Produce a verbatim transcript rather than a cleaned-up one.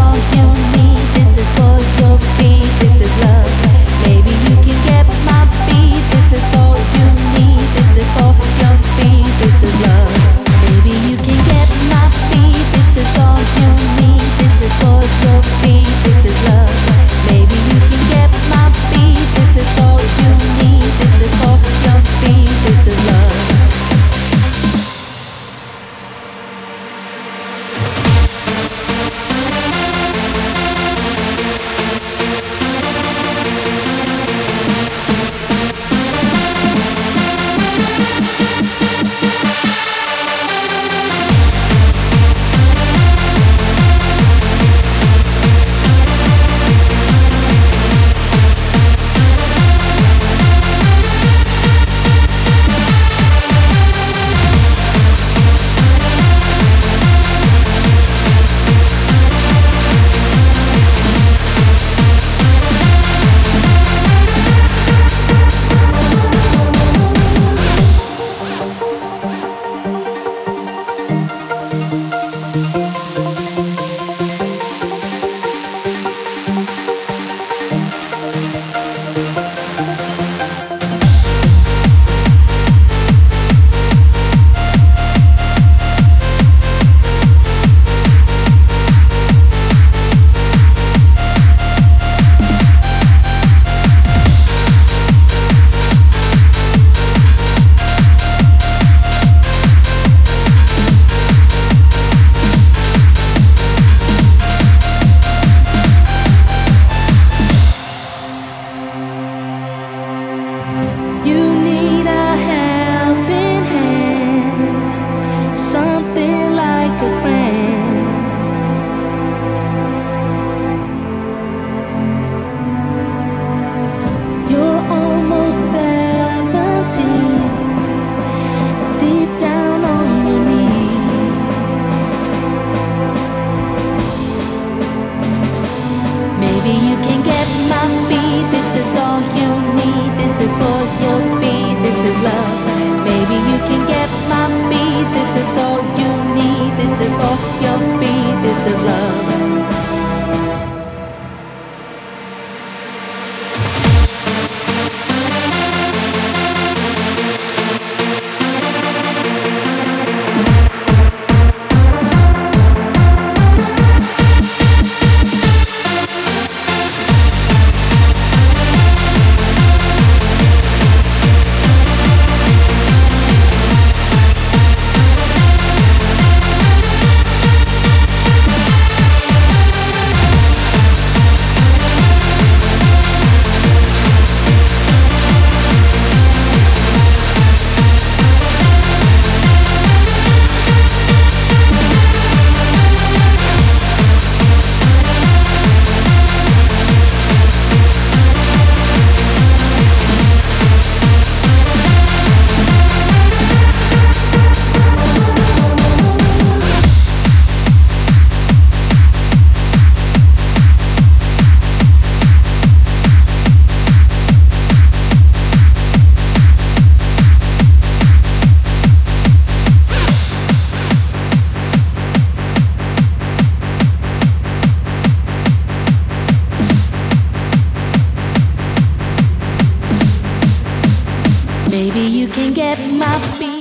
all you need. This is for your feet. This is love. Maybe you can get my beat. This is all you need. This is for your feet. This is love. Maybe you can get my beat. This is all you need. This is for your feet. This is love. Maybe you can get my beat. This is all you need. This is for your feet. This is love. You need a helping hand, something like a friend. You're almost seventeen, deep down on your knees. Maybe you can get my beat. This is all you need. This is for your feet. This is love. Maybe you can get my beat. This is all you need. This is for your feet. This is love. Maybe you can get my beat.